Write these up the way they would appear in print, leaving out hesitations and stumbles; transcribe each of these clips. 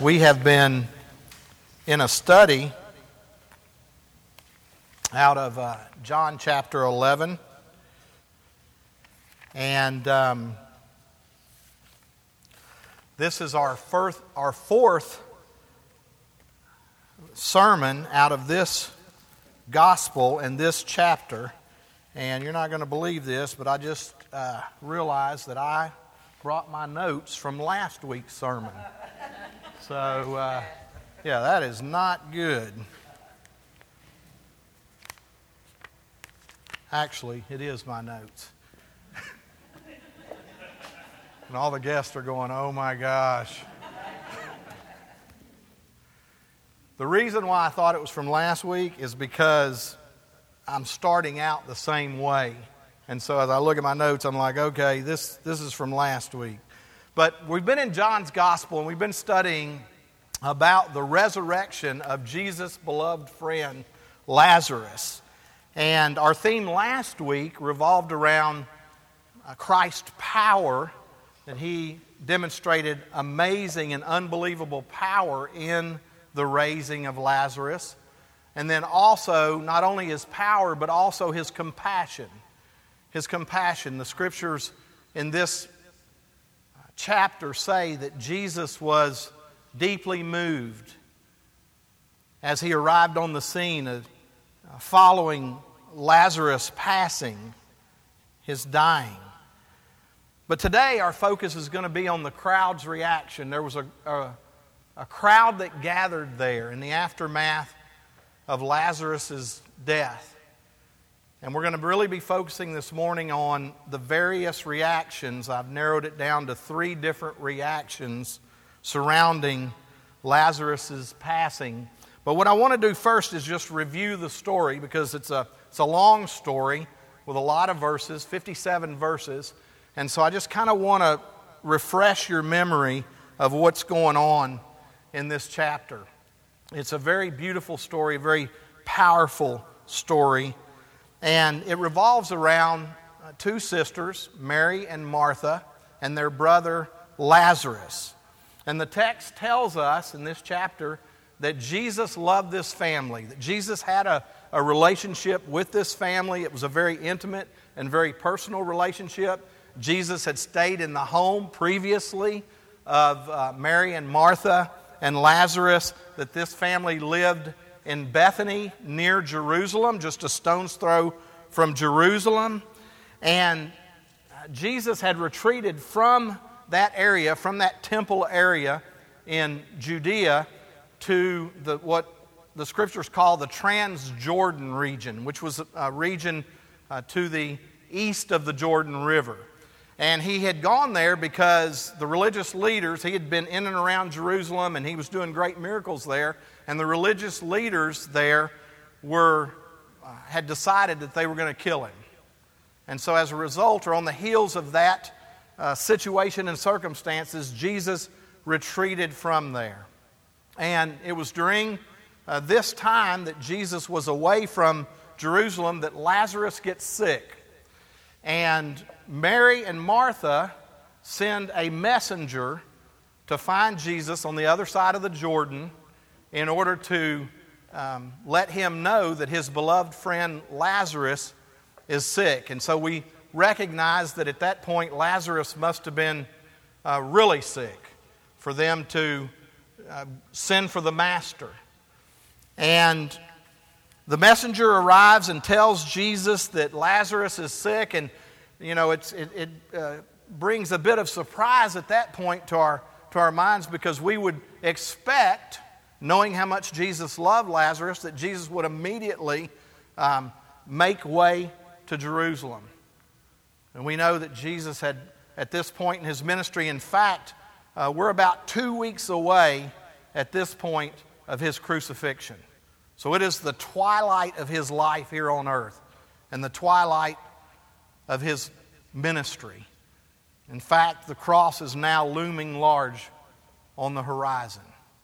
We have been in a study out of John chapter 11, and this is our fourth sermon out of this gospel and this chapter. And you're not going to believe this, but I just realized that I brought my notes from last week's sermon. So, yeah, that is not good. Actually, it is my notes. And all the guests are going, oh my gosh. The reason why I thought it was from last week is because I'm starting out the same way. And so as I look at my notes, I'm like, okay, this is from last week. But we've been in John's Gospel, and we've been studying about the resurrection of Jesus' beloved friend, Lazarus. And our theme last week revolved around Christ's power, that He demonstrated amazing and unbelievable power in the raising of Lazarus. And then also, not only His power, but also His compassion. His compassion. The Scriptures in this chapter say that Jesus was deeply moved as He arrived on the scene following Lazarus passing, his dying. But today our focus is going to be on the crowd's reaction. There was a crowd that gathered there in the aftermath of Lazarus' death. And we're going to really be focusing this morning on the various reactions. I've narrowed it down to 3 different reactions surrounding Lazarus' passing. But what I want to do first is just review the story, because it's a long story with a lot of verses, 57 verses. And so I just kind of want to refresh your memory of what's going on in this chapter. It's a very beautiful story, a very powerful story. And it revolves around 2 sisters, Mary and Martha, and their brother Lazarus. And the text tells us in this chapter that Jesus loved this family, that Jesus had a relationship with this family. It was a very intimate and very personal relationship. Jesus had stayed in the home previously of Mary and Martha and Lazarus, that this family lived in Bethany near Jerusalem, just a stone's throw from Jerusalem. And Jesus had retreated from that area, from that temple area in Judea, to what the Scriptures call the Transjordan region, which was a region to the east of the Jordan River. And he had gone there because the religious leaders, he had been in and around Jerusalem, and he was doing great miracles there. And the religious leaders there had decided that they were going to kill him. And so as a result, or on the heels of that situation and circumstances, Jesus retreated from there. And it was during this time that Jesus was away from Jerusalem that Lazarus gets sick. And Mary and Martha send a messenger to find Jesus on the other side of the Jordan in order to let him know that his beloved friend Lazarus is sick. And so we recognize that at that point Lazarus must have been really sick for them to send for the master. And the messenger arrives and tells Jesus that Lazarus is sick, and you know it brings a bit of surprise at that point to our minds, because we would expect, knowing how much Jesus loved Lazarus, that Jesus would immediately make way to Jerusalem. And we know that Jesus had, at this point in His ministry, in fact, we're about 2 weeks away at this point of His crucifixion. So it is the twilight of His life here on earth and the twilight of His ministry. In fact, the cross is now looming large on the horizon.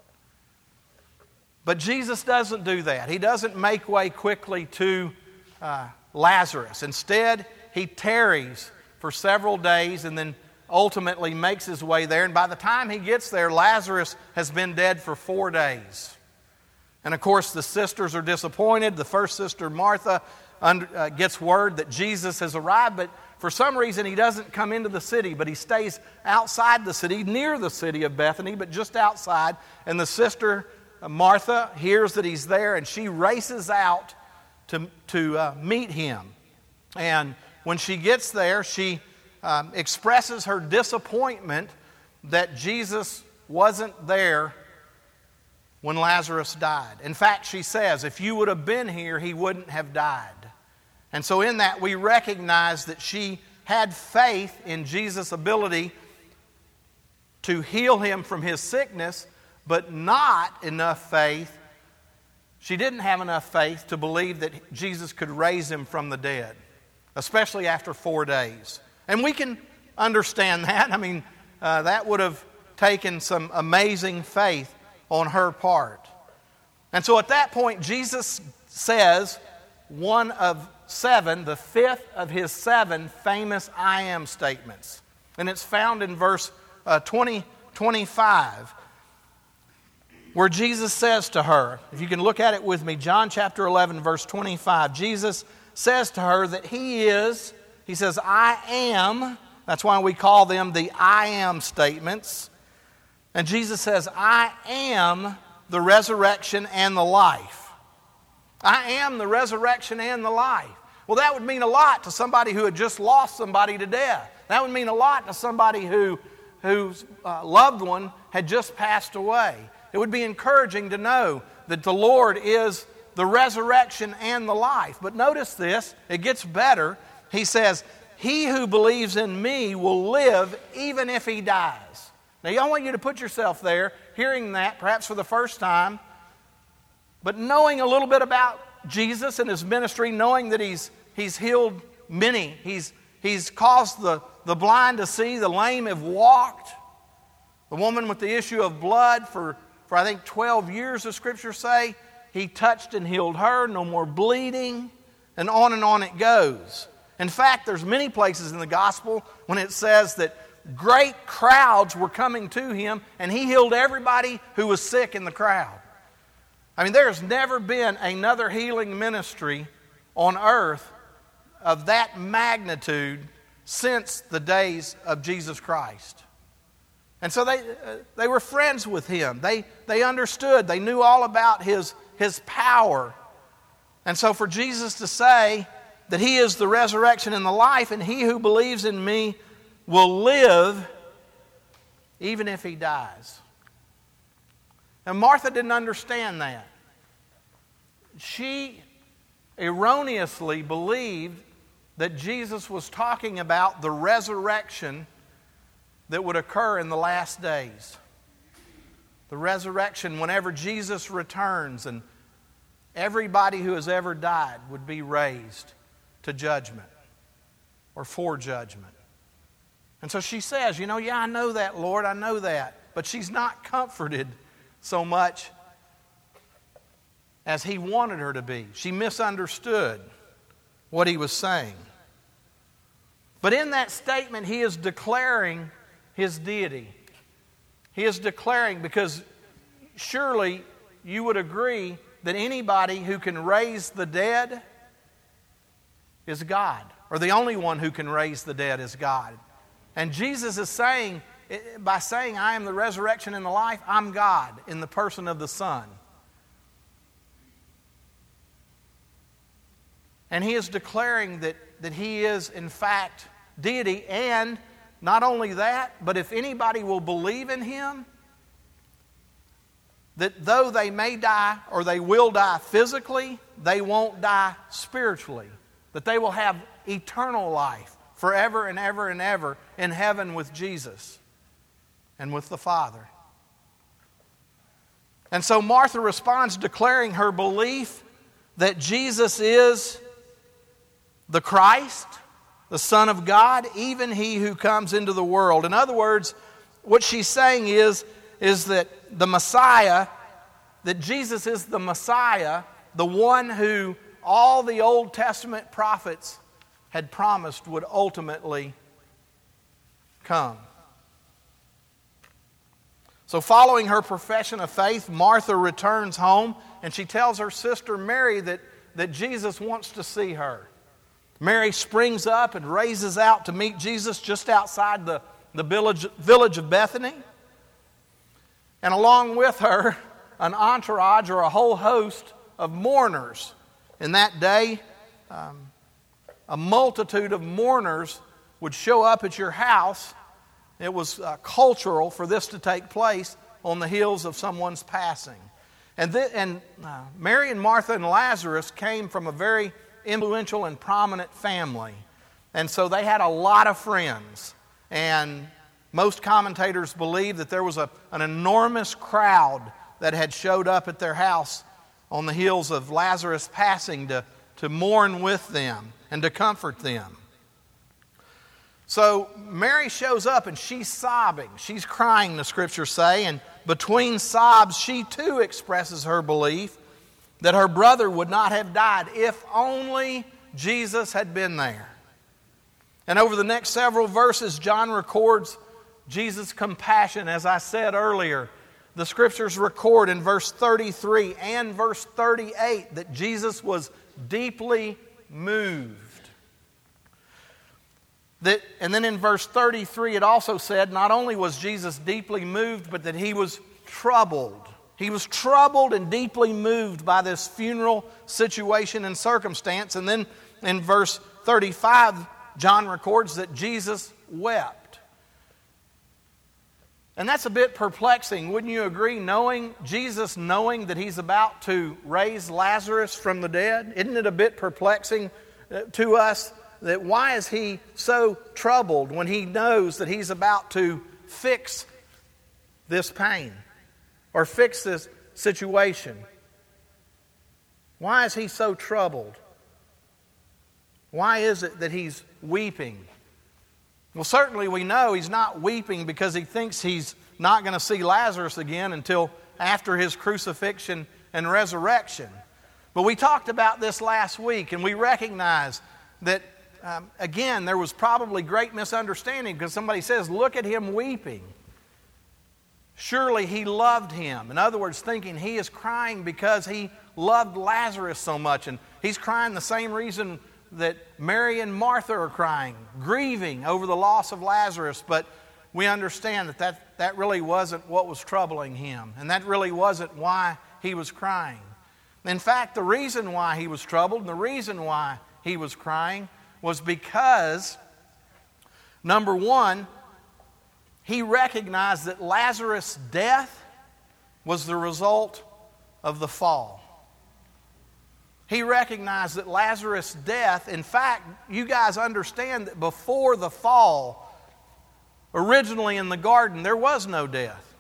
But Jesus doesn't do that. He doesn't make way quickly to Lazarus. Instead, He tarries for several days and then ultimately makes his way there. And by the time he gets there, Lazarus has been dead for 4 days. And of course, the sisters are disappointed. The first sister, Martha, gets word that Jesus has arrived, but for some reason he doesn't come into the city, but he stays outside the city, near the city of Bethany, but just outside. And the sister, Martha, hears that he's there, and she races out to meet him. And when she gets there, she expresses her disappointment that Jesus wasn't there when Lazarus died. In fact, she says, if you would have been here, he wouldn't have died. And so in that, we recognize that she had faith in Jesus' ability to heal him from his sickness, but not enough faith. She didn't have enough faith to believe that Jesus could raise him from the dead, especially after 4 days. And we can understand that. I mean, that would have taken some amazing faith on her part. And so at that point, Jesus says one of 7, the 5th of his 7 famous I am statements. And it's found in verse 25, where Jesus says to her, if you can look at it with me, John chapter 11, verse 25, Jesus says to her that he says, I am. That's why we call them the I am statements. And Jesus says, I am the resurrection and the life. I am the resurrection and the life. Well, that would mean a lot to somebody who had just lost somebody to death. That would mean a lot to somebody whose loved one had just passed away. It would be encouraging to know that the Lord is the resurrection and the life. But notice this, it gets better. He says, he who believes in me will live even if he dies. Now, I want you to put yourself there, hearing that, perhaps for the first time, but knowing a little bit about Jesus and his ministry, knowing that he's healed many. He's caused the blind to see, the lame have walked. The woman with the issue of blood for I think 12 years, the scriptures say, he touched and healed her, no more bleeding, and on it goes. In fact, there's many places in the gospel when it says that great crowds were coming to him, and he healed everybody who was sick in the crowd. I mean, there's never been another healing ministry on earth of that magnitude since the days of Jesus Christ. And so they were friends with him. They understood. They knew all about his power. And so for Jesus to say that he is the resurrection and the life, and he who believes in me will live even if he dies. And Martha didn't understand that. She erroneously believed that Jesus was talking about the resurrection that would occur in the last days. The resurrection whenever Jesus returns and everybody who has ever died would be raised to judgment or for judgment. And so she says, yeah, I know that, Lord, I know that. But she's not comforted so much as he wanted her to be. She misunderstood what he was saying. But in that statement, he is declaring his deity. He is declaring, because surely you would agree that anybody who can raise the dead is God, or the only one who can raise the dead is God. And Jesus is saying, by saying, I am the resurrection and the life, I'm God in the person of the Son. And he is declaring that he is, in fact, deity. And not only that, but if anybody will believe in him, that though they may die or they will die physically, they won't die spiritually. That they will have eternal life forever and ever and ever in heaven with Jesus and with the Father. And so Martha responds declaring her belief that Jesus is the Christ, the Son of God, even he who comes into the world. In other words, what she's saying is that the Messiah, that Jesus is the Messiah, the one who all the Old Testament prophets had promised would ultimately come. So following her profession of faith, Martha returns home and she tells her sister Mary that Jesus wants to see her. Mary springs up and races out to meet Jesus just outside the village of Bethany. And along with her, an entourage or a whole host of mourners. In that day, a multitude of mourners would show up at your house. It was cultural for this to take place on the heels of someone's passing. And Mary and Martha and Lazarus came from a very influential and prominent family. And so they had a lot of friends. And most commentators believe that there was an enormous crowd that had showed up at their house on the heels of Lazarus passing to mourn with them and to comfort them. So Mary shows up and she's sobbing. She's crying, the scriptures say. And between sobs, she too expresses her belief that her brother would not have died if only Jesus had been there. And over the next several verses, John records Jesus' compassion. As I said earlier, the scriptures record in verse 33 and verse 38 that Jesus was deeply moved. And then in verse 33 it also said not only was Jesus deeply moved, but that he was troubled. He was troubled and deeply moved by this funeral situation and circumstance. And then in verse 35, John records that Jesus wept. And that's a bit perplexing, wouldn't you agree? Jesus knowing that he's about to raise Lazarus from the dead? Isn't it a bit perplexing to us that why is he so troubled when he knows that he's about to fix this pain or fix this situation? Why is he so troubled? Why is it that he's weeping? Well, certainly we know he's not weeping because he thinks he's not going to see Lazarus again until after his crucifixion and resurrection. But we talked about this last week, and we recognize that again, there was probably great misunderstanding because somebody says, look at him weeping. Surely he loved him. In other words, thinking he is crying because he loved Lazarus so much. And he's crying the same reason that Mary and Martha are crying, grieving over the loss of Lazarus. But we understand that really wasn't what was troubling him. And that really wasn't why he was crying. In fact, the reason why he was troubled and the reason why he was crying was because, number one, he recognized that Lazarus' death was the result of the fall. He recognized that Lazarus' death, in fact, you guys understand that before the fall, originally in the garden, there was no death.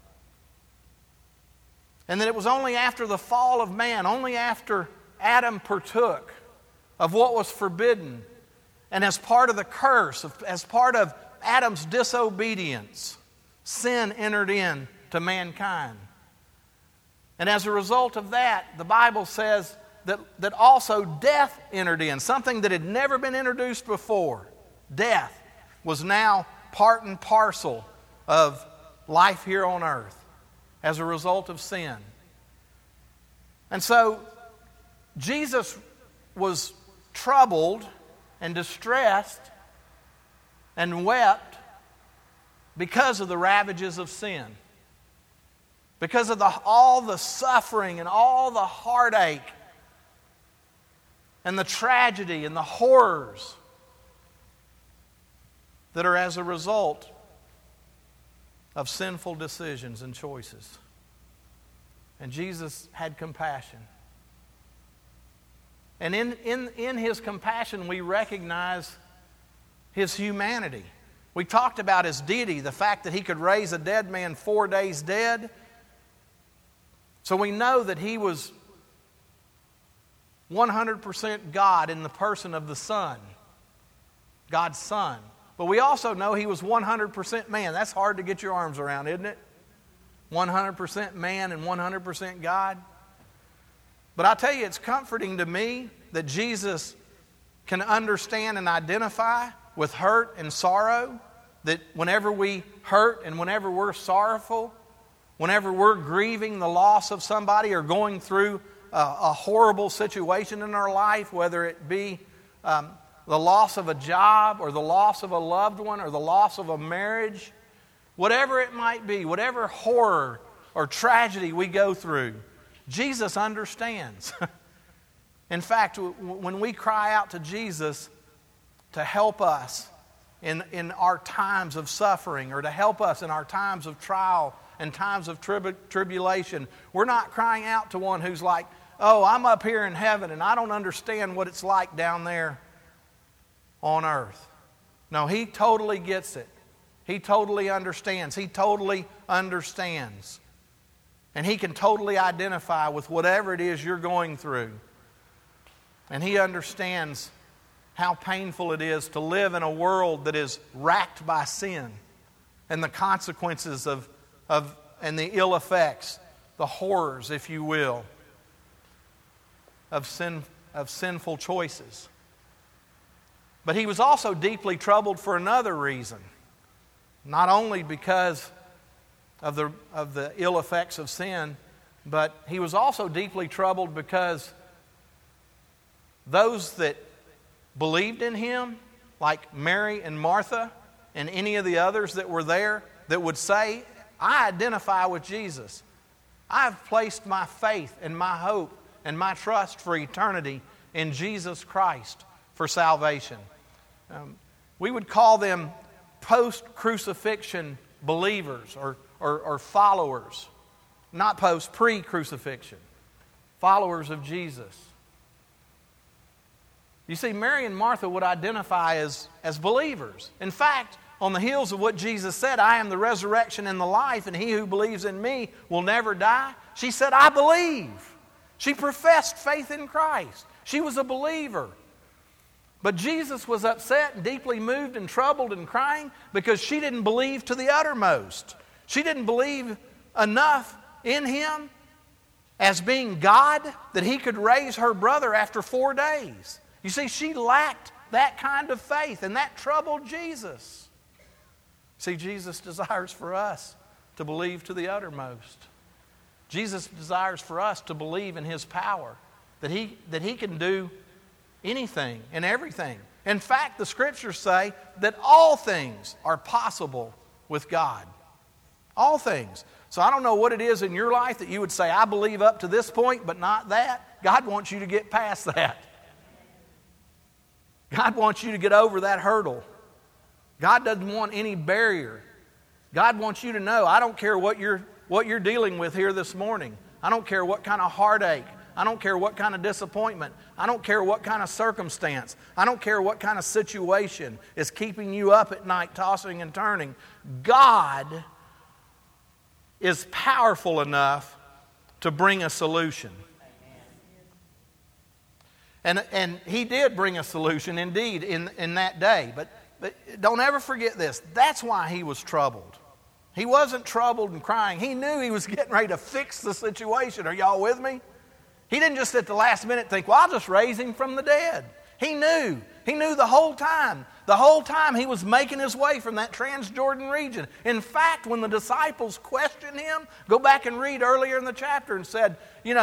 And that it was only after the fall of man, only after Adam partook of what was forbidden, and as part of the curse, as part of Adam's disobedience, sin entered into mankind. And as a result of that, the Bible says that also death entered in, something that had never been introduced before. Death was now part and parcel of life here on earth as a result of sin. And so Jesus was troubled and distressed and wept because of the ravages of sin. Because of all the suffering and all the heartache and the tragedy and the horrors that are as a result of sinful decisions and choices. And Jesus had compassion. And in His compassion, we recognize His humanity. We talked about His deity, the fact that He could raise a dead man 4 days dead. So we know that He was 100% God in the person of the Son, God's Son. But we also know He was 100% man. That's hard to get your arms around, isn't it? 100% man and 100% God. But I tell you, it's comforting to me that Jesus can understand and identify with hurt and sorrow that whenever we hurt and whenever we're sorrowful, whenever we're grieving the loss of somebody or going through a horrible situation in our life, whether it be the loss of a job or the loss of a loved one or the loss of a marriage, whatever it might be, whatever horror or tragedy we go through, Jesus understands. In fact, when we cry out to Jesus to help us in our times of suffering or to help us in our times of trial and times of tribulation, we're not crying out to one who's like, oh, I'm up here in heaven and I don't understand what it's like down there on earth. No, He totally gets it. He totally understands. He totally understands. And He can totally identify with whatever it is you're going through. And He understands how painful it is to live in a world that is racked by sin and the consequences and the ill effects, the horrors, if you will, of sinful choices. But He was also deeply troubled for another reason. Not only because of the ill effects of sin, but He was also deeply troubled because those that believed in Him, like Mary and Martha and any of the others that were there, that would say, I identify with Jesus. I've placed my faith and my hope and my trust for eternity in Jesus Christ for salvation. We would call them post-crucifixion believers or followers. Not post, pre-crucifixion. Followers of Jesus. You see, Mary and Martha would identify as believers. In fact, on the heels of what Jesus said, I am the resurrection and the life, and he who believes in me will never die. She said, I believe. She professed faith in Christ. She was a believer. But Jesus was upset and deeply moved and troubled and crying because she didn't believe to the uttermost. She didn't believe enough in Him as being God that He could raise her brother after 4 days. You see, she lacked that kind of faith, and that troubled Jesus. See, Jesus desires for us to believe to the uttermost. Jesus desires for us to believe in His power, that He can do anything and everything. In fact, the Scriptures say that all things are possible with God. All things. So I don't know what it is in your life that you would say, I believe up to this point, but not that. God wants you to get past that. God wants you to get over that hurdle. God doesn't want any barrier. God wants you to know, I don't care what you're dealing with here this morning. I don't care what kind of heartache. I don't care what kind of disappointment. I don't care what kind of circumstance. I don't care what kind of situation is keeping you up at night, tossing and turning. God is powerful enough to bring a solution. And He did bring a solution indeed in that day. But don't ever forget this. That's why He was troubled. He wasn't troubled and crying. He knew He was getting ready to fix the situation. Are y'all with me? He didn't just at the last minute think, well, I'll just raise Him from the dead. He knew. He knew the whole time. The whole time He was making His way from that Transjordan region. In fact, when the disciples questioned Him, go back and read earlier in the chapter and said,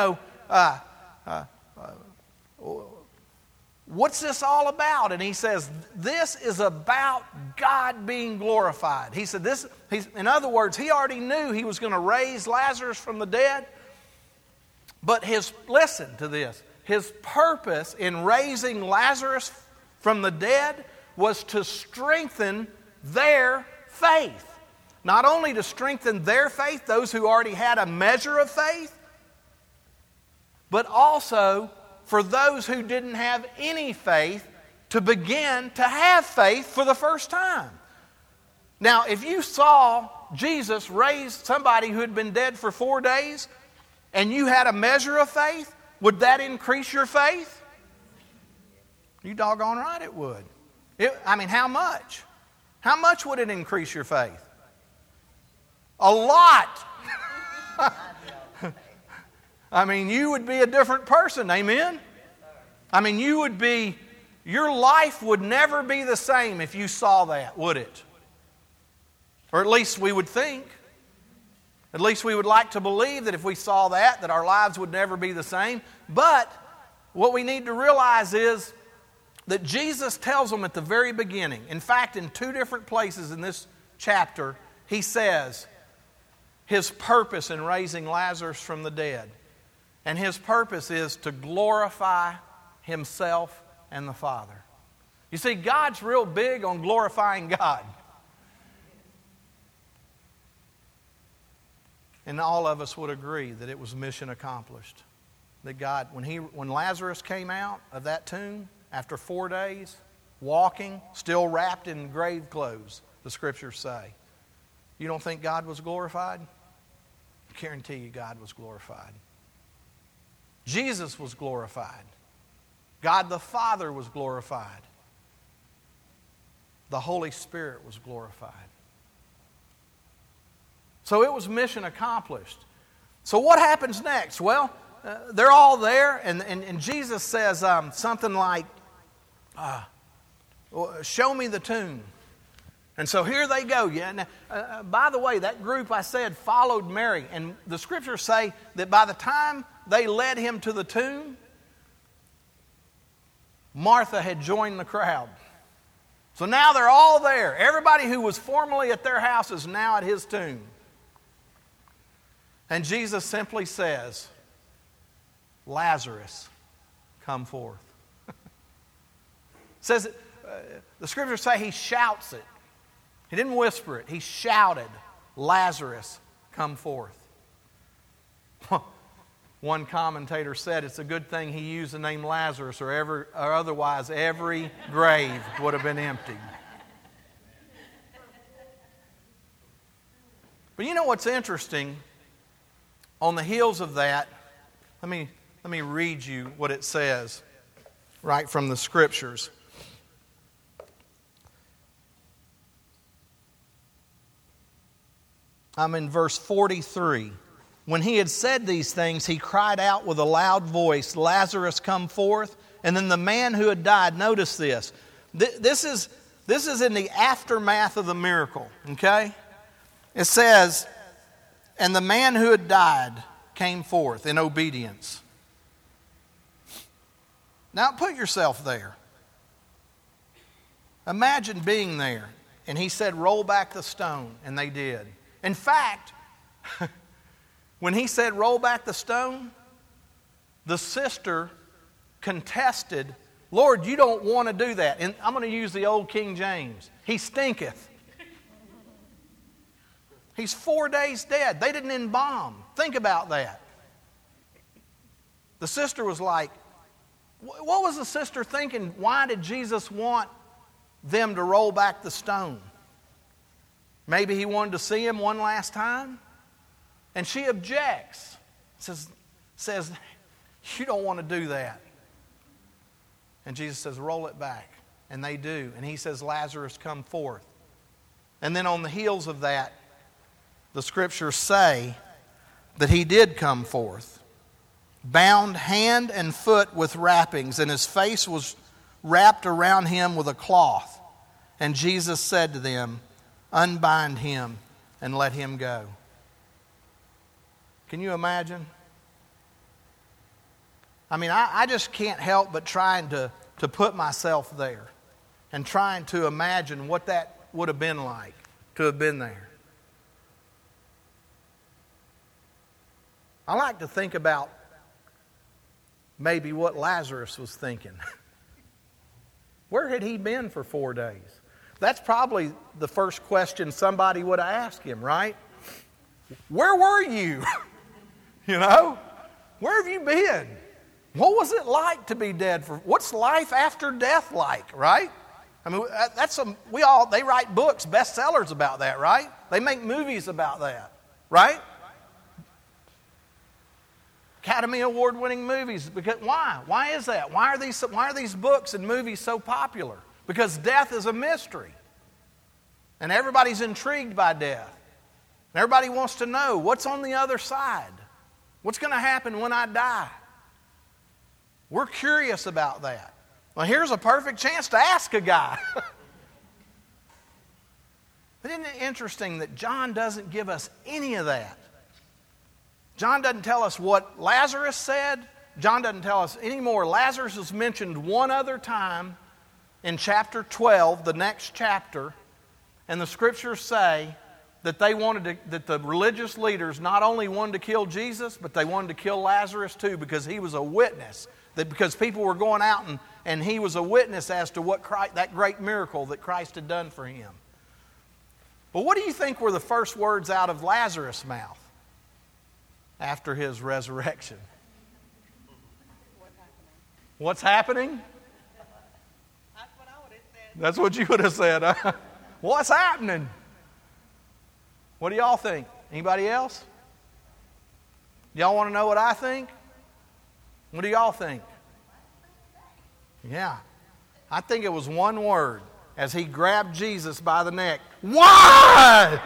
what's this all about? And He says, this is about God being glorified. He said this. In other words, He already knew He was going to raise Lazarus from the dead. But listen to this. His purpose in raising Lazarus from the dead was to strengthen their faith. Not only to strengthen their faith, those who already had a measure of faith, but also for those who didn't have any faith to begin to have faith for the first time. Now, if you saw Jesus raise somebody who had been dead for 4 days and you had a measure of faith, would that increase your faith? You doggone right it would. How much? How much would it increase your faith? A lot. You would be a different person, amen? Your life would never be the same if you saw that, would it? Or at least we would think. At least we would like to believe that if we saw that our lives would never be the same. But what we need to realize is that Jesus tells them at the very beginning, in fact, in 2 different places in this chapter, He says His purpose in raising Lazarus from the dead. And His purpose is to glorify Himself and the Father. You see, God's real big on glorifying God. And all of us would agree that it was mission accomplished. That God, when Lazarus came out of that tomb after 4 days, walking, still wrapped in grave clothes, the Scriptures say, you don't think God was glorified? I guarantee you God was glorified. Jesus was glorified. God the Father was glorified. The Holy Spirit was glorified. So it was mission accomplished. So what happens next? Well, they're all there, and Jesus says something like, show me the tomb. And so here they go. Yeah. Now, by the way, that group I said followed Mary. And the Scriptures say that by the time they led Him to the tomb, Martha had joined the crowd. So now they're all there. Everybody who was formerly at their house is now at His tomb. And Jesus simply says, Lazarus, come forth. Says the Scriptures say He shouts it. He didn't whisper it. He shouted, Lazarus, come forth. One commentator said it's a good thing He used the name Lazarus, or otherwise every grave would have been empty. But you know what's interesting? On the heels of that, let me read you what it says right from the Scriptures. I'm in verse 43. When He had said these things, He cried out with a loud voice, Lazarus, come forth. And then the man who had died, notice this. This is in the aftermath of the miracle, okay? It says, and the man who had died came forth in obedience. Now put yourself there. Imagine being there. And He said, roll back the stone. And they did. In fact, when He said, roll back the stone, the sister contested, Lord, you don't want to do that. And I'm going to use the old King James. He stinketh. He's 4 days dead. They didn't embalm. Think about that. The sister was like, what was the sister thinking? Why did Jesus want them to roll back the stone? Maybe He wanted to see Him one last time? And she objects. Says, you don't want to do that. And Jesus says, roll it back. And they do. And He says, Lazarus, come forth. And then on the heels of that, the Scriptures say that He did come forth, bound hand and foot with wrappings, and His face was wrapped around Him with a cloth. And Jesus said to them, unbind Him and let Him go. Can you imagine? I mean, I just can't help but trying to put myself there and trying to imagine what that would have been like to have been there. I like to think about maybe what Lazarus was thinking. Where had he been for 4 days? That's probably the first question somebody would have asked him, right? Where were you? You know? Where have you been? What was it like to be dead? What's life after death like, right? I mean, they write books, bestsellers about that, right? They make movies about that, right? Academy Award-winning movies. Because why? Why is that? Why are these books and movies so popular? Because death is a mystery. And everybody's intrigued by death. And everybody wants to know what's on the other side. What's going to happen when I die? We're curious about that. Well, here's a perfect chance to ask a guy. But isn't it interesting that John doesn't give us any of that? John doesn't tell us what Lazarus said. John doesn't tell us any more. Lazarus is mentioned one other time in chapter 12, the next chapter, and the scriptures say that that the religious leaders not only wanted to kill Jesus, but they wanted to kill Lazarus too, because he was a witness. That because people were going out and he was a witness as to what that great miracle that Christ had done for him. But what do you think were the first words out of Lazarus' mouth after his resurrection? What's happening? That's what I would have said. That's what you would have said, huh? What's happening? What do y'all think? Anybody else? Y'all want to know what I think? What do y'all think? Yeah. I think it was one word as he grabbed Jesus by the neck. Why?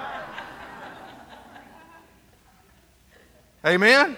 Amen?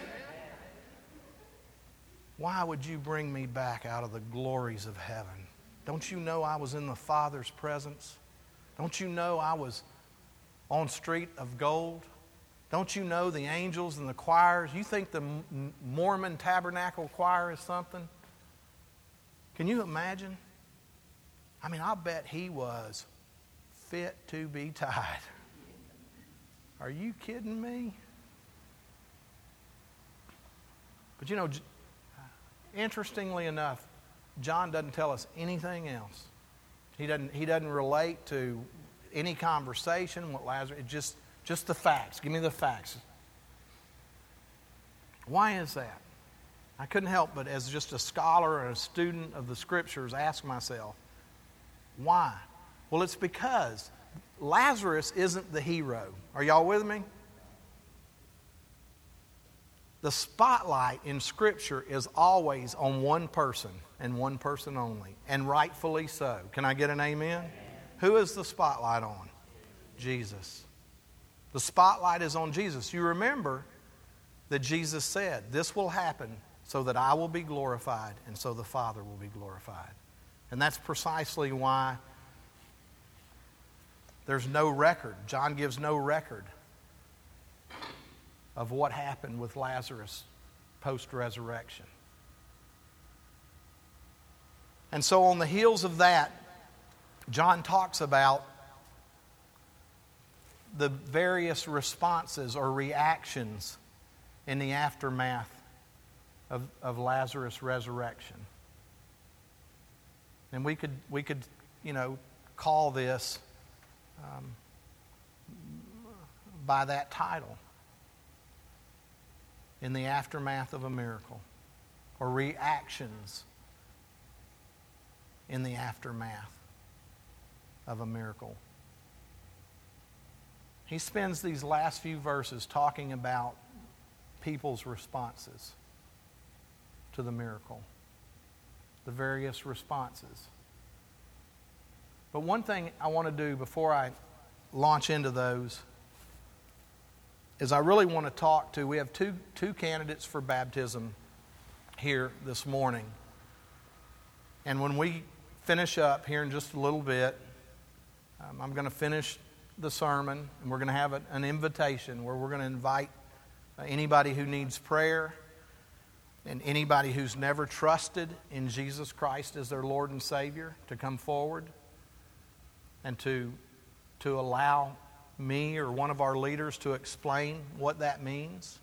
Why would you bring me back out of the glories of heaven? Don't you know I was in the Father's presence? Don't you know I was on street of gold? Don't you know the angels and the choirs? You think the Mormon Tabernacle Choir is something? Can you imagine? I mean, I'll bet he was fit to be tied. Are you kidding me? But you know, interestingly enough, John doesn't tell us anything else. He doesn't relate to any conversation with Lazarus. Just the facts. Give me the facts. Why is that? I couldn't help but, as just a scholar and a student of the Scriptures, ask myself, why? Well, it's because Lazarus isn't the hero. Are y'all with me? The spotlight in Scripture is always on one person and one person only, and rightfully so. Can I get an amen? Amen. Who is the spotlight on? Jesus. The spotlight is on Jesus. You remember that Jesus said, "This will happen so that I will be glorified and so the Father will be glorified." And that's precisely why there's no record. John gives no record of what happened with Lazarus post-resurrection. And so on the heels of that, John talks about the various responses or reactions in the aftermath of Lazarus' resurrection. And we could call this by that title. In the aftermath of a miracle, or reactions in the aftermath of a miracle. He spends these last few verses talking about people's responses to the miracle, the various responses. But one thing I want to do before I launch into those is I really want to talk to, we have two candidates for baptism here this morning. And when we finish up here in just a little bit, I'm going to finish the sermon, and we're going to have an invitation where we're going to invite anybody who needs prayer and anybody who's never trusted in Jesus Christ as their Lord and Savior to come forward and to allow me or one of our leaders to explain what that means.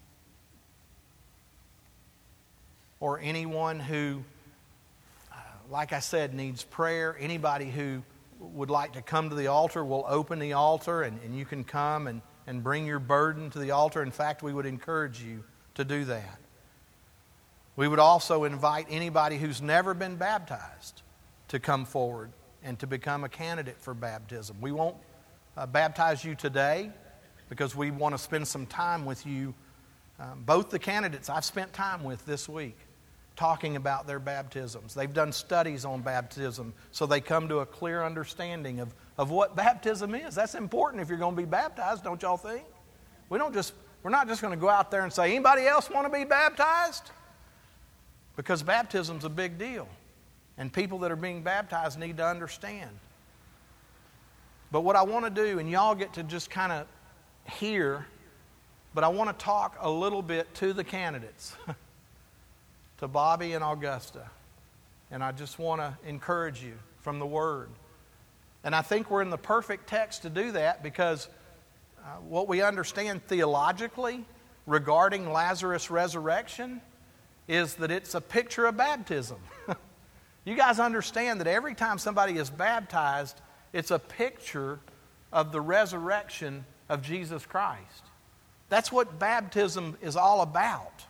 Or anyone who, like I said, needs prayer. Anybody who would like to come to the altar, we'll open the altar and you can come and bring your burden to the altar. In fact, we would encourage you to do that. We would also invite anybody who's never been baptized to come forward and to become a candidate for baptism. We won't baptize you today because we want to spend some time with you. Both the candidates I've spent time with this week talking about their baptisms. They've done studies on baptism so they come to a clear understanding of what baptism is. That's important if you're going to be baptized, don't y'all think? We're not just going to go out there and say, anybody else want to be baptized? Because baptism's a big deal. And people that are being baptized need to understand. But what I want to do, and y'all get to just kind of hear, but I want to talk a little bit to the candidates, to Bobby and Augusta. And I just want to encourage you from the Word. And I think we're in the perfect text to do that because what we understand theologically regarding Lazarus' resurrection is that it's a picture of baptism. You guys understand that every time somebody is baptized, it's a picture of the resurrection of Jesus Christ. That's what baptism is all about.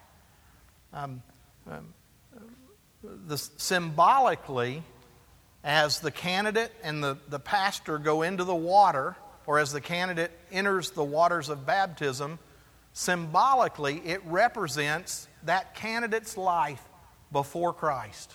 Symbolically, as the candidate and the pastor go into the water, or as the candidate enters the waters of baptism, symbolically it represents that candidate's life before Christ.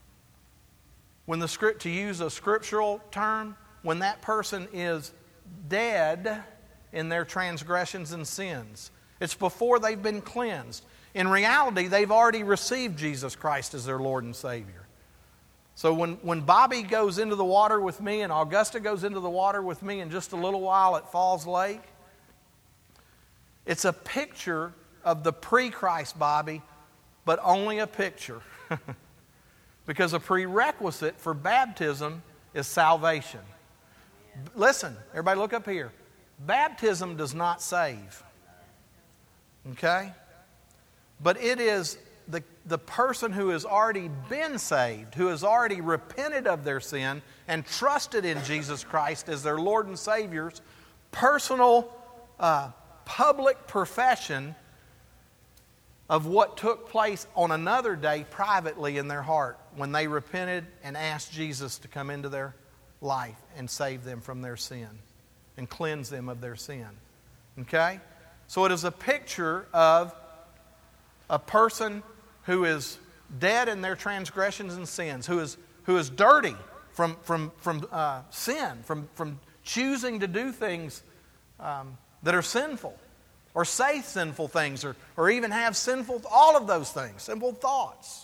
To use a scriptural term, when that person is dead in their transgressions and sins, it's before they've been cleansed. In reality, they've already received Jesus Christ as their Lord and Savior. So when Bobby goes into the water with me and Augusta goes into the water with me in just a little while at Falls Lake, it's a picture of the pre-Christ Bobby, but only a picture. Because a prerequisite for baptism is salvation. Listen, everybody look up here. Baptism does not save. Okay? But it is the person who has already been saved, who has already repented of their sin and trusted in Jesus Christ as their Lord and Savior's personal public profession of what took place on another day privately in their heart when they repented and asked Jesus to come into their life and save them from their sin and cleanse them of their sin. Okay? So it is a picture of a person who is dead in their transgressions and sins, who is dirty from sin, from choosing to do things that are sinful, or say sinful things, or even have sinful, all of those things, sinful thoughts.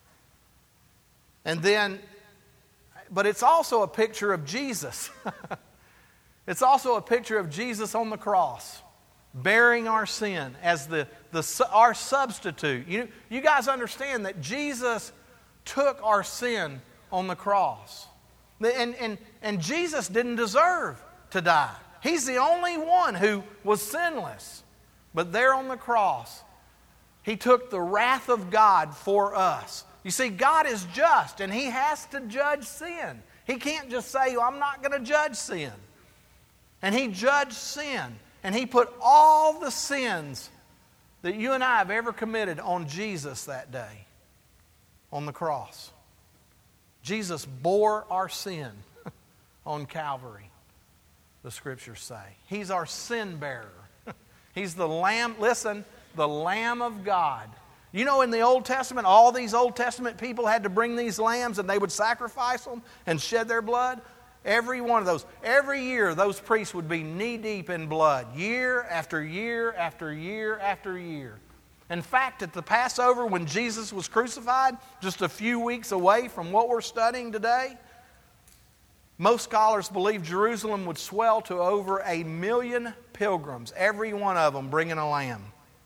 And then, but it's also a picture of Jesus. It's also a picture of Jesus on the cross, bearing our sin as our substitute. You guys understand that Jesus took our sin on the cross. And Jesus didn't deserve to die. He's the only one who was sinless. But there on the cross, He took the wrath of God for us. You see, God is just, and He has to judge sin. He can't just say, well, I'm not going to judge sin. And He judged sin. And He put all the sins that you and I have ever committed on Jesus that day, on the cross. Jesus bore our sin on Calvary, the Scriptures say. He's our sin bearer. He's the Lamb, listen, the Lamb of God. You know, in the Old Testament, all these Old Testament people had to bring these lambs and they would sacrifice them and shed their blood. Every one of those, every year, those priests would be knee-deep in blood, year after year after year after year. In fact, at the Passover, when Jesus was crucified, just a few weeks away from what we're studying today, most scholars believe Jerusalem would swell to over 1 million pilgrims, every one of them bringing a lamb.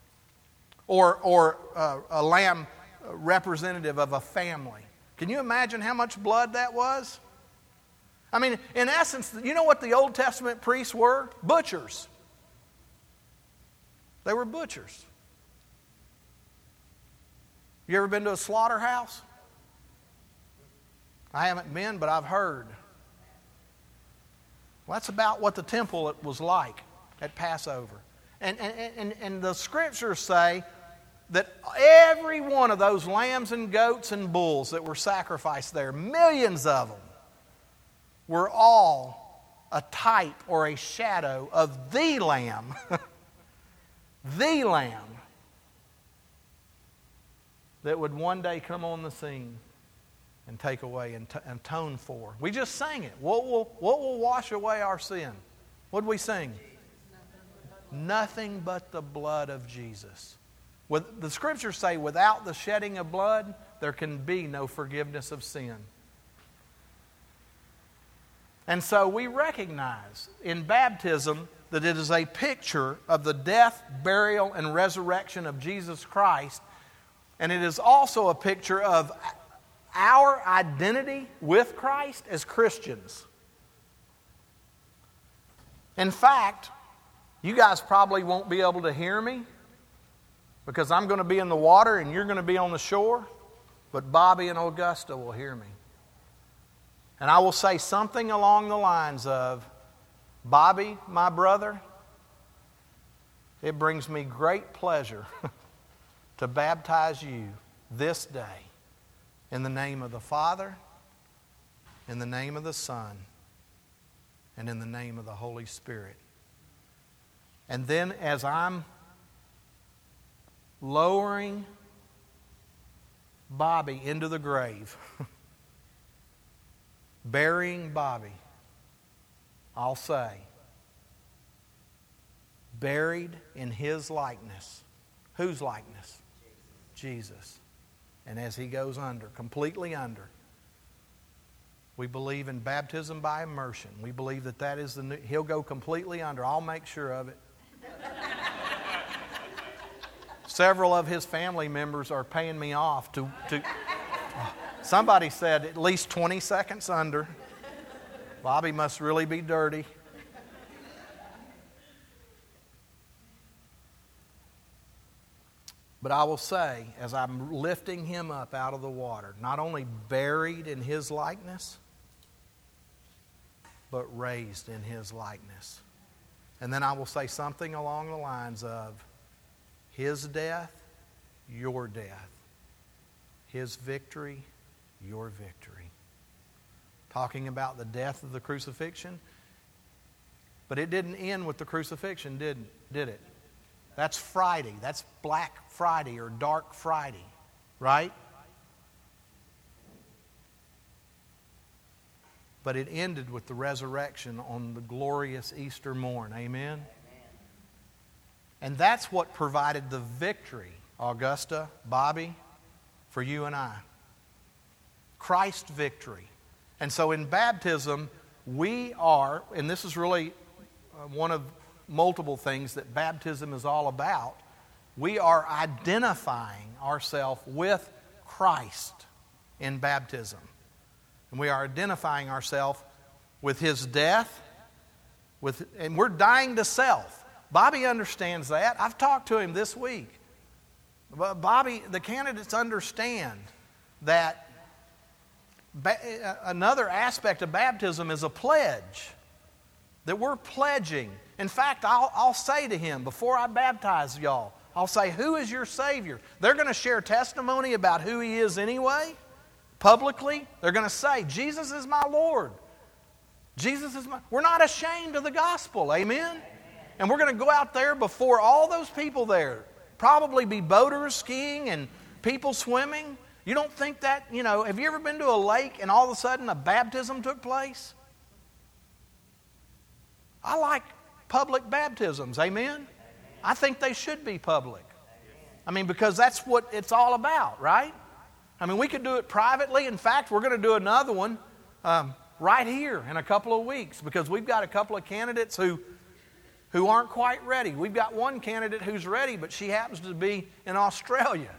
Or a lamb representative of a family. Can you imagine how much blood that was? I mean, in essence, you know what the Old Testament priests were? Butchers. They were butchers. You ever been to a slaughterhouse? I haven't been, but I've heard. Well, that's about what the temple was like at Passover. And the Scriptures say that every one of those lambs and goats and bulls that were sacrificed there, millions of them, were all a type or a shadow of the Lamb. The Lamb that would one day come on the scene and take away and atone for. We just sang it. What will wash away our sin? What did we sing? Nothing but the blood of Jesus. The Scriptures say without the shedding of blood, there can be no forgiveness of sin. And so we recognize in baptism that it is a picture of the death, burial, and resurrection of Jesus Christ. And it is also a picture of our identity with Christ as Christians. In fact, you guys probably won't be able to hear me because I'm going to be in the water and you're going to be on the shore, but Bobby and Augusta will hear me. And I will say something along the lines of, Bobby, my brother, it brings me great pleasure to baptize you this day in the name of the Father, in the name of the Son, and in the name of the Holy Spirit. And then as I'm lowering Bobby into the grave, burying Bobby, I'll say, buried in His likeness. Whose likeness? Jesus. And as he goes under, completely under, we believe in baptism by immersion. We believe that is the new, he'll go completely under. I'll make sure of it. Several of his family members are paying me off to somebody said at least 20 seconds under. Bobby must really be dirty. But I will say, as I'm lifting him up out of the water, not only buried in His likeness, but raised in His likeness. And then I will say something along the lines of, His death, your death. His victory, your victory. Talking about the death of the crucifixion. But it didn't end with the crucifixion, did it? That's Friday. That's Black Friday or Dark Friday, right? But it ended with the resurrection on the glorious Easter morn. Amen? And that's what provided the victory, Augusta, Bobby, for you and I. Christ's victory. And so in baptism, we are, and this is really one of multiple things that baptism is all about, we are identifying ourselves with Christ in baptism. And we are identifying ourselves with His death, and we're dying to self. Bobby understands that. I've talked to him this week. Bobby, the candidates understand that another aspect of baptism is a pledge. That we're pledging. In fact, I'll say to him before I baptize y'all, I'll say, who is your Savior? They're going to share testimony about who He is anyway, publicly. They're going to say, Jesus is my Lord. Jesus is my... We're not ashamed of the gospel, amen? And we're going to go out there before all those people there. Probably be boaters skiing and people swimming. You don't think that, have you ever been to a lake and all of a sudden a baptism took place? I like public baptisms, amen? I think they should be public. Because that's what it's all about, right? We could do it privately. In fact, we're going to do another one right here in a couple of weeks because we've got a couple of candidates who aren't quite ready. We've got one candidate who's ready, but she happens to be in Australia.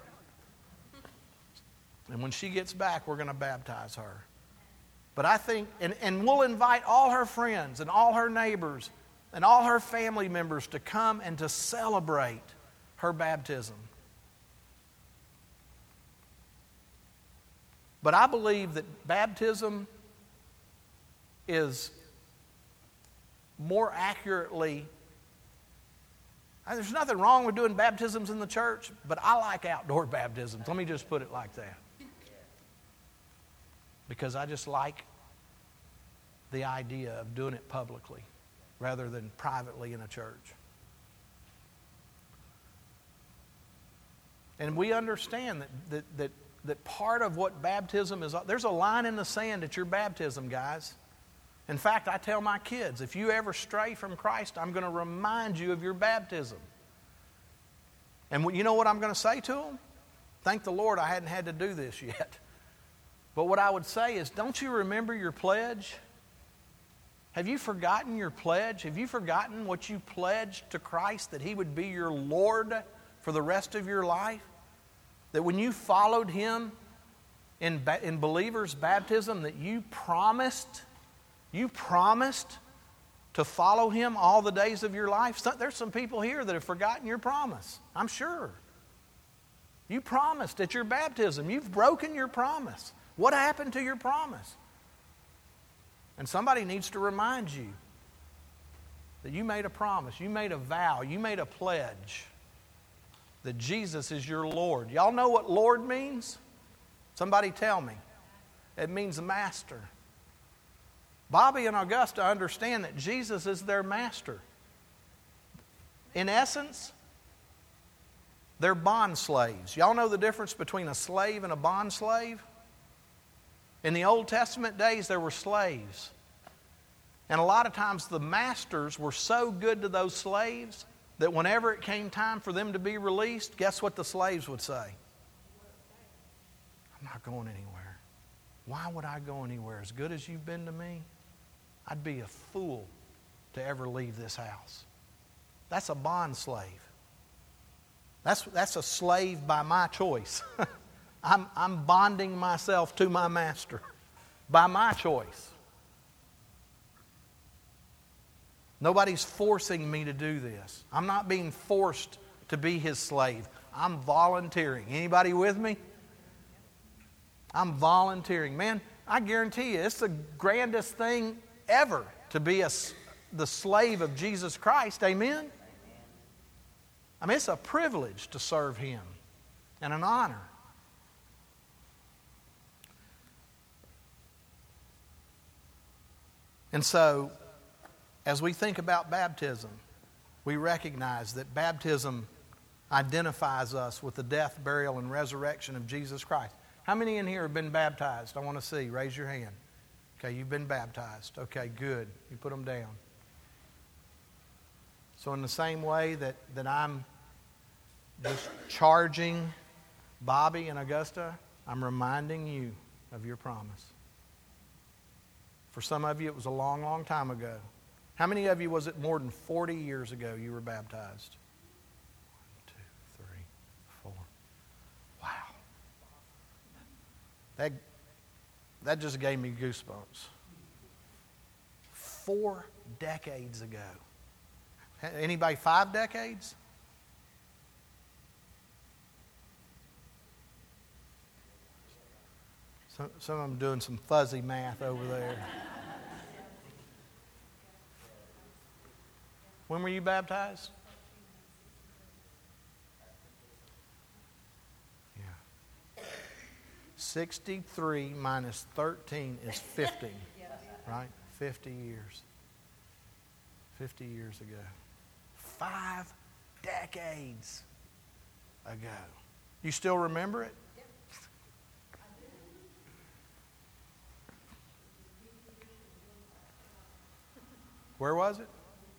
And when she gets back, we're going to baptize her. But I think, and we'll invite all her friends and all her neighbors and all her family members to come and to celebrate her baptism. But I believe that baptism is more accurately, there's nothing wrong with doing baptisms in the church, but I like outdoor baptisms. Let me just put it like that. Because I just like the idea of doing it publicly rather than privately in a church. And we understand that part of what baptism is, there's a line in the sand at your baptism, guys. In fact, I tell my kids, if you ever stray from Christ, I'm going to remind you of your baptism. And you know what I'm going to say to them? Thank the Lord I hadn't had to do this yet. But what I would say is, don't you remember your pledge? Have you forgotten your pledge? Have you forgotten what you pledged to Christ, that He would be your Lord for the rest of your life? That when you followed Him in believers' baptism, that you promised to follow Him all the days of your life? There's some people here that have forgotten your promise, I'm sure. You promised at your baptism. You've broken your promise. What happened to your promise? And somebody needs to remind you that you made a promise, you made a vow, you made a pledge that Jesus is your Lord. Y'all know what Lord means? Somebody tell me. It means master. Bobby and Augusta understand that Jesus is their master. In essence, they're bond slaves. Y'all know the difference between a slave and a bond slave? In the Old Testament days, there were slaves. And a lot of times the masters were so good to those slaves that whenever it came time for them to be released, guess what the slaves would say? I'm not going anywhere. Why would I go anywhere? As good as you've been to me, I'd be a fool to ever leave this house. That's a bond slave. That's a slave by my choice. I'm bonding myself to my master by my choice. Nobody's forcing me to do this. I'm not being forced to be his slave. I'm volunteering. Anybody with me? I'm volunteering. Man, I guarantee you, it's the grandest thing ever to be the slave of Jesus Christ. Amen? I mean, it's a privilege to serve Him and an honor. And so, as we think about baptism, we recognize that baptism identifies us with the death, burial, and resurrection of Jesus Christ. How many in here have been baptized? I want to see. Raise your hand. Okay, you've been baptized. Okay, good. You put them down. So in the same way that I'm just charging Bobby and Augusta, I'm reminding you of your promise. For some of you, it was a long, long time ago. How many of you was it more than 40 years ago you were baptized? 1, 2, 3, 4. Wow. That just gave me goosebumps. 4 decades ago. Anybody 5 decades? Some of them doing some fuzzy math over there. When were you baptized? Yeah. 63 minus 13 is 50. Right? 50 years. 50 years ago. 5 decades ago. You still remember it? Where was it?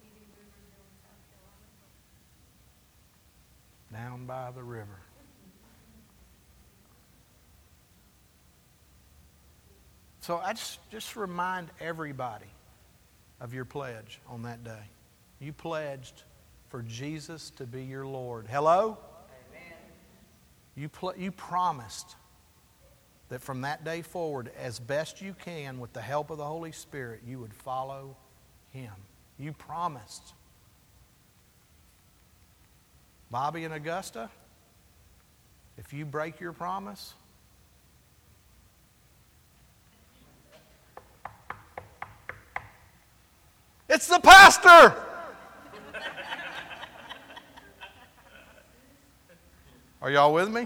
Down by the river. So I just remind everybody of your pledge on that day. You pledged for Jesus to be your Lord. Hello? Amen. You promised that from that day forward, as best you can, with the help of the Holy Spirit, you would follow Him. You promised. Bobby and Augusta, if you break your promise, it's the pastor! Are y'all with me?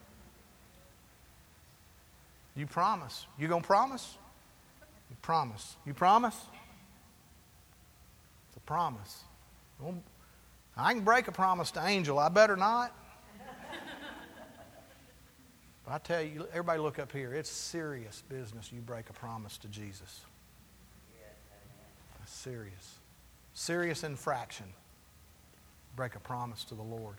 You promise. You gonna promise? You promise. You promise? It's a promise. I can break a promise to Angel. I better not. But I tell you, everybody look up here. It's serious business. You break a promise to Jesus. It's serious. Serious infraction. Break a promise to the Lord.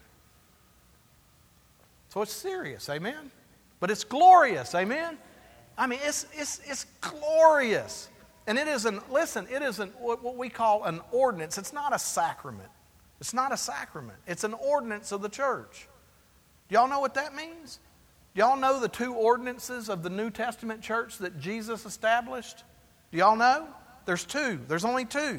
So it's serious, amen? But it's glorious, amen? I mean, it's glorious. And it isn't what we call an ordinance. It's not a sacrament. It's not a sacrament. It's an ordinance of the church. Do y'all know what that means? Do y'all know the two ordinances of the New Testament church that Jesus established? Do y'all know? There's two. There's only two.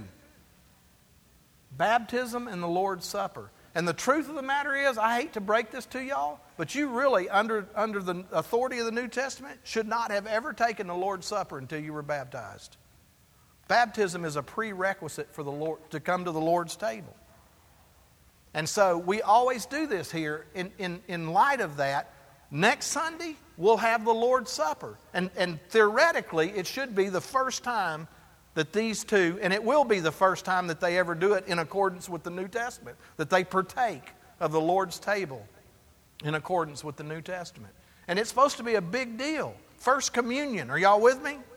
Baptism and the Lord's Supper. And the truth of the matter is, I hate to break this to y'all, but you really, under the authority of the New Testament, should not have ever taken the Lord's Supper until you were baptized. Baptism is a prerequisite for the Lord to come to the Lord's table. And so we always do this here. In light of that, next Sunday we'll have the Lord's Supper. And theoretically, it should be the first time that these two, and it will be the first time that they ever do it in accordance with the New Testament, that they partake of the Lord's table in accordance with the New Testament. And it's supposed to be a big deal. First communion. Are y'all with me?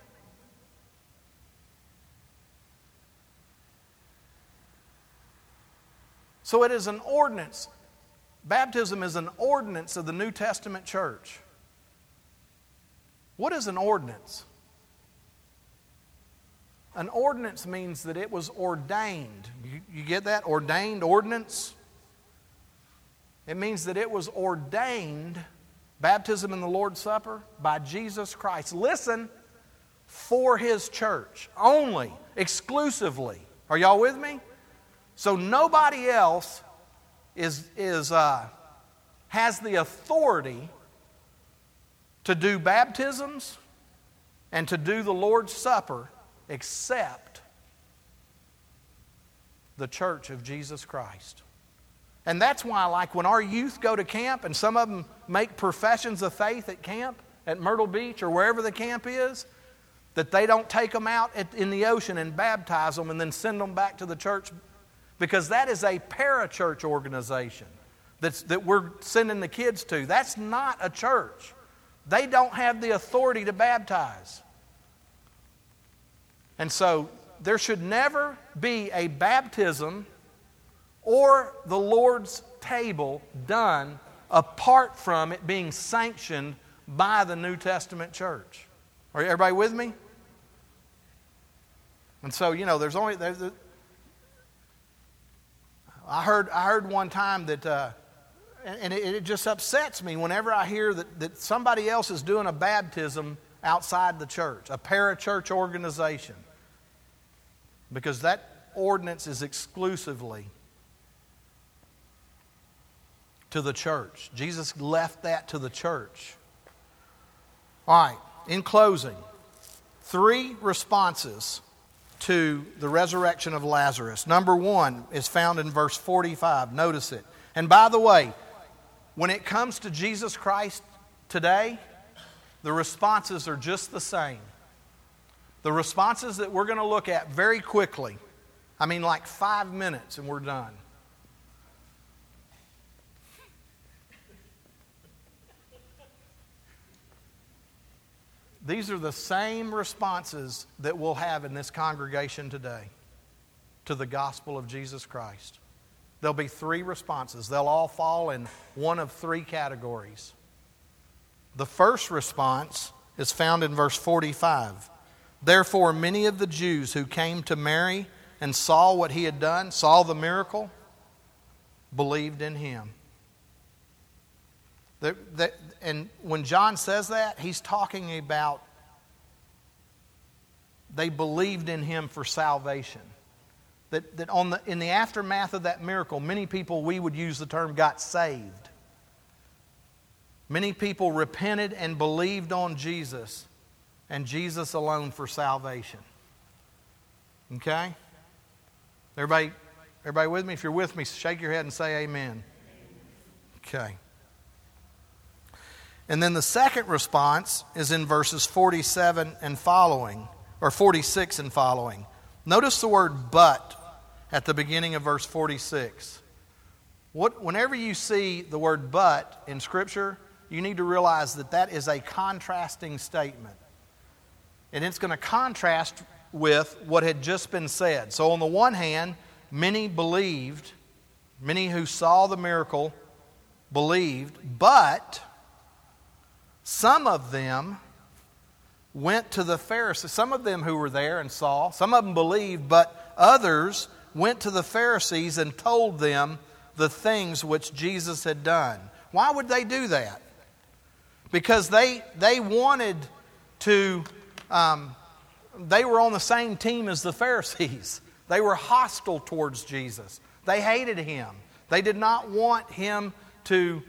So it is an ordinance. Baptism is an ordinance of the New Testament church. What is an ordinance? An ordinance means that it was ordained. You get that? Ordained ordinance? It means that it was ordained, baptism in the Lord's Supper, by Jesus Christ. Listen, for His church. Only, exclusively. Are y'all with me? So nobody else has the authority to do baptisms and to do the Lord's Supper except the church of Jesus Christ. And that's why, like when our youth go to camp and some of them make professions of faith at camp, at Myrtle Beach or wherever the camp is, that they don't take them out in the ocean and baptize them and then send them back to the church, because that is a parachurch organization that we're sending the kids to. That's not a church. They don't have the authority to baptize. And so there should never be a baptism or the Lord's table done apart from it being sanctioned by the New Testament church. Are everybody with me? And so, I heard one time that, and it just upsets me whenever I hear that somebody else is doing a baptism outside the church, a parachurch organization. Because that ordinance is exclusively to the church. Jesus left that to the church. All right, in closing, 3 responses to the resurrection of Lazarus. Number 1 is found in verse 45. Notice it. And by the way, when it comes to Jesus Christ today, the responses are just the same. The responses that we're going to look at very quickly, I mean like 5 minutes and we're done. These are the same responses that we'll have in this congregation today to the gospel of Jesus Christ. There'll be 3 responses. They'll all fall in one of 3 categories. The first response is found in verse 45. Therefore, many of the Jews who came to Mary and saw what he had done, saw the miracle, believed in him. And when John says that, he's talking about they believed in him for salvation. That in the aftermath of that miracle, many people, we would use the term, got saved. Many people repented and believed on Jesus, and Jesus alone for salvation. Okay? Everybody with me? If you're with me, shake your head and say amen. Okay. And then the second response is in verses 47 and following, or 46 and following. Notice the word but at the beginning of verse 46. Whenever you see the word but in Scripture, you need to realize that is a contrasting statement. And it's going to contrast with what had just been said. So on the one hand, many believed, many who saw the miracle believed, but some of them went to the Pharisees. Some of them who were there and saw, some of them believed, but others went to the Pharisees and told them the things which Jesus had done. Why would they do that? Because they wanted to, they were on the same team as the Pharisees. They were hostile towards Jesus. They hated Him. They did not want Him to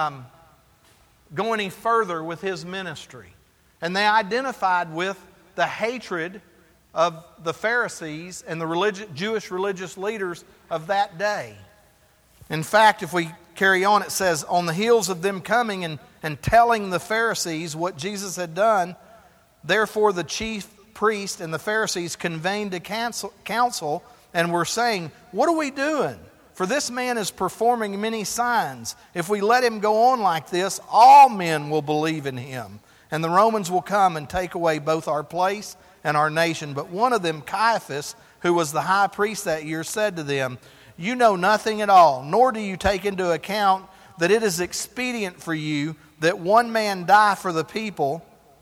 go any further with His ministry. And they identified with the hatred of the Pharisees and the Jewish religious leaders of that day. In fact, if we carry on, it says, on the heels of them coming and telling the Pharisees what Jesus had done, therefore the chief priest and the Pharisees convened a council and were saying, what are we doing? For this man is performing many signs. If we let him go on like this, all men will believe in him. And the Romans will come and take away both our place and our nation. But one of them, Caiaphas, who was the high priest that year, said to them, you know nothing at all, nor do you take into account that it is expedient for you that one man die for the people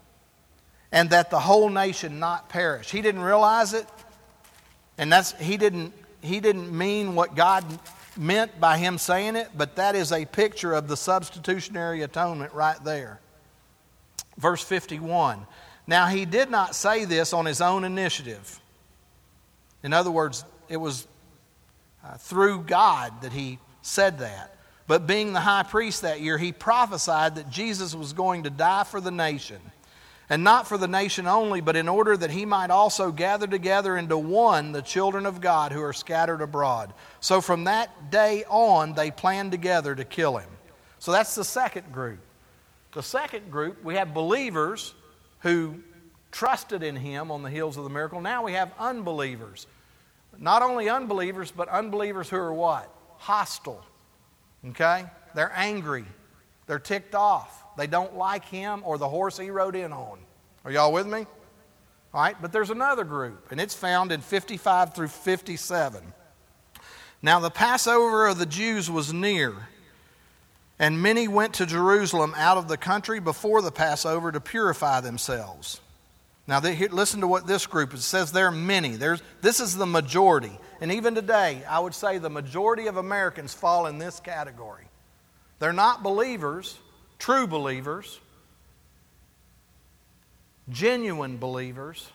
and that the whole nation not perish. He didn't realize it, and he didn't mean what God meant by him saying it, but that is a picture of the substitutionary atonement right there. Verse 51. Now he did not say this on his own initiative. In other words, it was through God that he said that. But being the high priest that year, he prophesied that Jesus was going to die for the nation. And not for the nation only, but in order that he might also gather together into one the children of God who are scattered abroad. So from that day on, they planned together to kill him. So that's the second group. The second group, we have believers who trusted in him on the heels of the miracle. Now we have unbelievers. Not only unbelievers, but unbelievers who are what? Hostile. Okay? They're angry. They're ticked off. They don't like him or the horse he rode in on. Are y'all with me? All right, but there's another group, and it's found in 55 through 57. Now the Passover of the Jews was near, and many went to Jerusalem out of the country before the Passover to purify themselves. Now, listen to what this group, it says there are many. This is the majority. And even today, I would say the majority of Americans fall in this category. They're not believers, true believers, genuine believers,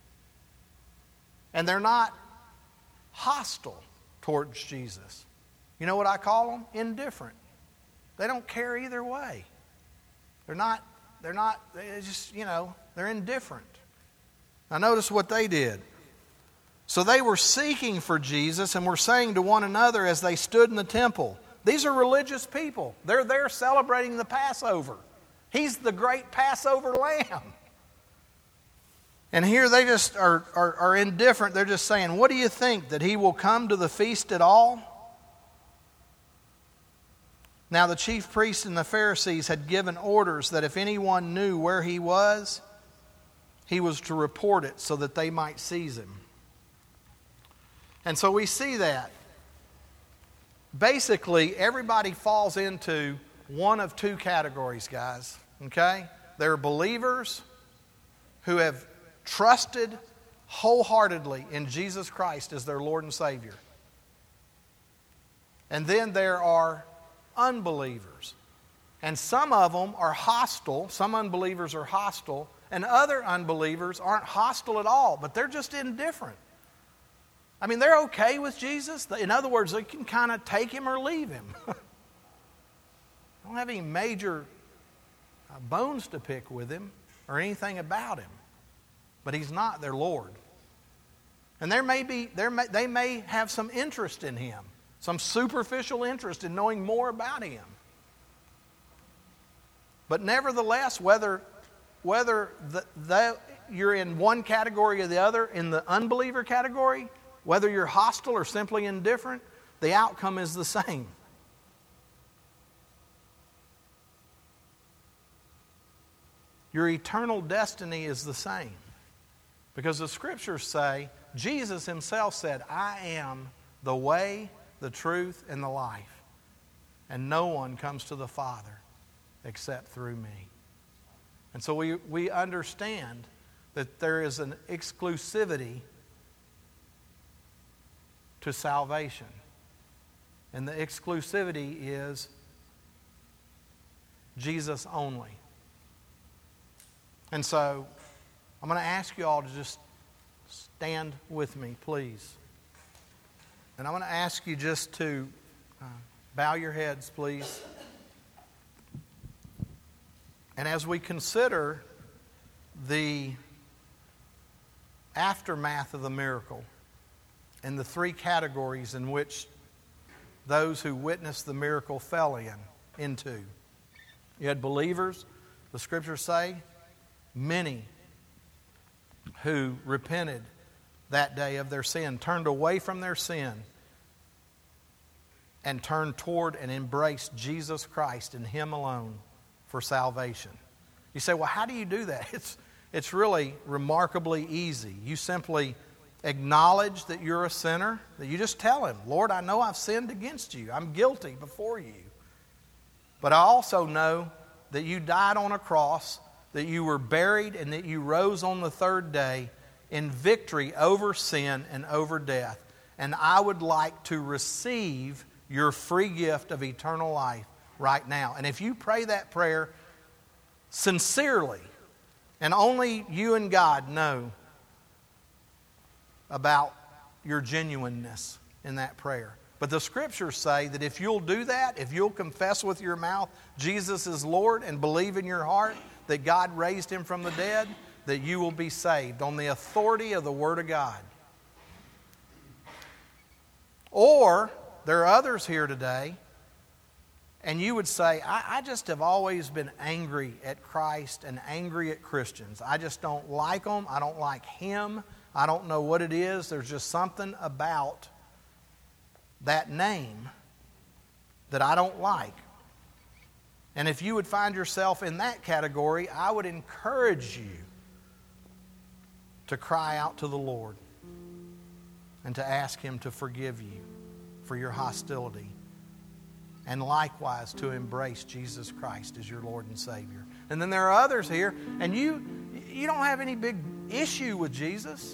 and they're not hostile towards Jesus. You know what I call them? Indifferent. They don't care either way. They're indifferent. Now notice what they did. So they were seeking for Jesus and were saying to one another as they stood in the temple. These are religious people. They're there celebrating the Passover. He's the great Passover lamb. And here they just are indifferent. They're just saying, what do you think, that he will come to the feast at all? Now the chief priests and the Pharisees had given orders that if anyone knew where he was to report it so that they might seize him. And so we see that. Basically, everybody falls into one of two categories, guys. Okay? There are believers who have trusted wholeheartedly in Jesus Christ as their Lord and Savior. And then there are unbelievers. And some of them are hostile. Some unbelievers are hostile. And other unbelievers aren't hostile at all, but they're just indifferent. I mean, they're okay with Jesus. In other words, they can kind of take him or leave him. They don't have any major bones to pick with him or anything about him. But he's not their Lord. And they may have some interest in him, some superficial interest in knowing more about him. But nevertheless, whether you're in one category or the other, in the unbeliever category, whether you're hostile or simply indifferent, the outcome is the same. Your eternal destiny is the same. Because the Scriptures say, Jesus himself said, I am the way, the truth, and the life. And no one comes to the Father except through me. And so we understand that there is an exclusivity to salvation. And the exclusivity is Jesus only. And so I'm going to ask you all to just stand with me, please. And I'm going to ask you just to bow your heads, please. And as we consider the aftermath of the miracle and the three categories in which those who witnessed the miracle fell into. You had believers, the Scriptures say, many who repented that day of their sin, turned away from their sin, and turned toward and embraced Jesus Christ and Him alone for salvation. You say, well, how do you do that? It's really remarkably easy. You simply acknowledge that you're a sinner, that you just tell Him, Lord, I know I've sinned against you. I'm guilty before you. But I also know that you died on a cross, that you were buried, and that you rose on the third day in victory over sin and over death. And I would like to receive your free gift of eternal life right now. And if you pray that prayer sincerely, and only you and God know about your genuineness in that prayer. But the Scriptures say that if you'll do that, if you'll confess with your mouth Jesus is Lord and believe in your heart that God raised Him from the dead, that you will be saved on the authority of the Word of God. Or there are others here today, and you would say, I just have always been angry at Christ and angry at Christians. I just don't like them. I don't like Him. I don't know what it is. There's just something about that name that I don't like. And if you would find yourself in that category, I would encourage you to cry out to the Lord and to ask Him to forgive you for your hostility, and likewise to embrace Jesus Christ as your Lord and Savior. And then there are others here, and you don't have any big issue with Jesus.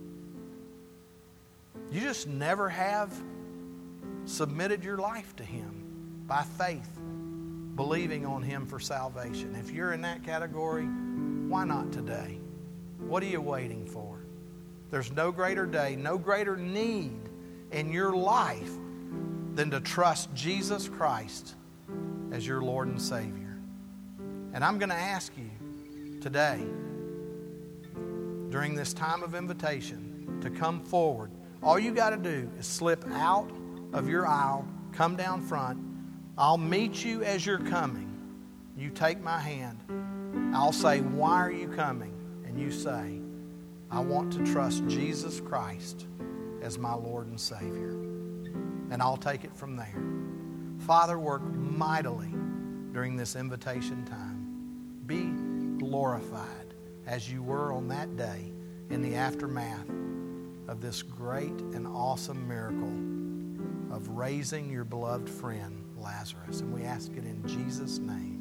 You just never have submitted your life to Him by faith, believing on Him for salvation. If you're in that category, why not today? What are you waiting for? There's no greater day, no greater need in your life than to trust Jesus Christ as your Lord and Savior. And I'm going to ask you today, during this time of invitation, to come forward. All you got to do is slip out of your aisle, come down front. I'll meet you as you're coming. You take my hand. I'll say, why are you coming? And you say, I want to trust Jesus Christ as my Lord and Savior. And I'll take it from there. Father, work mightily during this invitation time. Be glorified as you were on that day in the aftermath of this great and awesome miracle of raising your beloved friend Lazarus. And we ask it in Jesus' name.